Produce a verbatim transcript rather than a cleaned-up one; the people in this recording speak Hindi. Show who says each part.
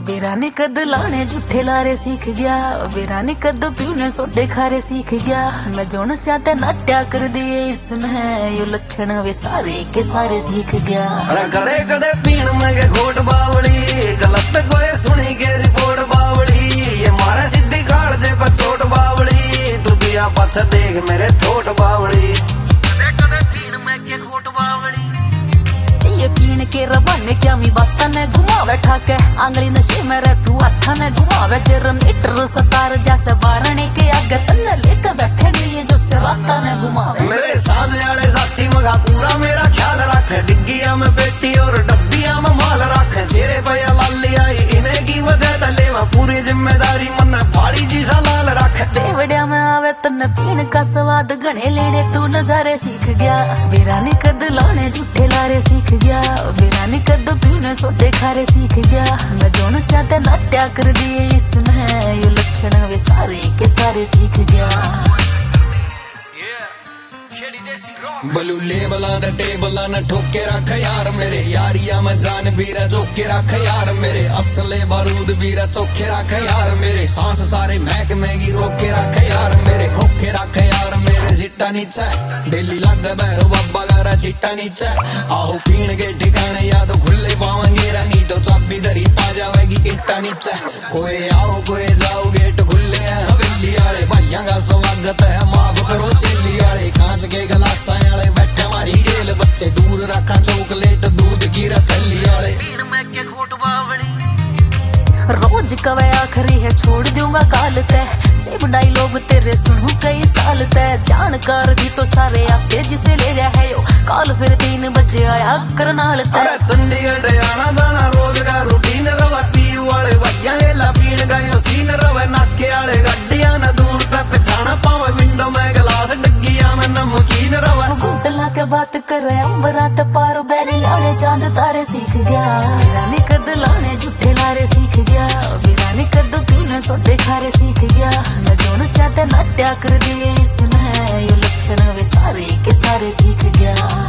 Speaker 1: बेरानी कद लाने झूठे लारे सीख गया, बेरानी कद पीने सोडे खारे सीख गया। मैं जोन स्याते नाट्या कर दिए इसने यो लक्षण वे सारे के सारे सीख गया।
Speaker 2: अरे कदे कदे पीण में के घोट बावड़ी, गलत कोई सुनी के रिपोर्ट बावड़ी। ये मारे सीधी गाड़ दे पर चोट बावड़ी, तू दिया पछ देख मेरे थोट बावड़ी। कदे कदे पीण में के घोट बावड़ी,
Speaker 1: ये पीन के रबाने क्या मी बाता ने घुमावे ठाके, आंगली नशे में रह तू हाथा ने घुमावे। जरम लीटर सतार जैसे बारने के आगे तन्ने लेकर बैठे गई जो से राता ने घुमावे।
Speaker 2: मेरे साथ वाले साथी मगा पूरा मेरा ख्याल रखे, डिग्गिया में पेटी और डब्बिया में माल रखे। तेरे भैया लाली आई इन्हें की वजह तले में पूरी जिम्मेदारी मन भाड़ी जी सा लाल रखे।
Speaker 1: बेवड़िया में आवे तन्ने पीन का स्वाद गणे लेने तू नजारे सीख गया। बेरानी कद लाने झूठे लारे सीख गया, बेरानी कद पीने सोटे खारे सीख गया। मैं जोन स्याते नाट्या कर दिए इसने यो लक्षण वे सारे के सारे सीख गया।
Speaker 3: बलूले बला द टेबला न ठोके रख यार मेरे, यारिया में जान बीरा जोके रख यार मेरे। असले बारूद बीरा चौखे रख यार मेरे, सांस सारे महक मैगी रोके रख यार मेरे। खोखे रख यार मेरे चिट्टा नीचे, डेली लग बैरो बाबा गारा चिट्टा नीचे। आओ पीण के ठिकाने या तो खुले पावेंगे नहीं तो चाबी धरी पा जाएगी इट्टा नीचे। कोई आओ कोई जाओ गेट खुले हैं हवेली आले, भाइयों का स्वागत है माफ करो चिल्ली आले। कांच के गिलासा आले बैठे मारी गेल, बच्चे दूर रखा चॉकलेट दूध की रतली आले।
Speaker 2: पीण में के घोट बावड़ी,
Speaker 1: रोज कवे आखरी है छोड़ दूंगा काल तय, सेब डायलॉग तेरे सुनू कई साल तय। जानकार भी तो सारे आपके जिसे ले रहा है यो, काल फिर तीन बजे आया करनाल तय।
Speaker 2: अरे चंडीगढ़ आना जाना रोज का रूटीन रवा, पी वाले भैया गेला पीण गयो सीन रवे। नाके आले गड्डियां न दूर तक पिछाना पावे, विंडो में गिलास डग्गिया में नमकीन रवा।
Speaker 1: घुटला के बात करे अंबरात पार बैरी लाने चांद तारे सीख गया। बेरानी कद लाने झूठे लारे सीख गया, बेरानी कद पीने सोटे खारे सीख गया। मैं जोन स्याते नाट्या कर दिए इसने यो लक्षण वे सारे के सारे सीख गया।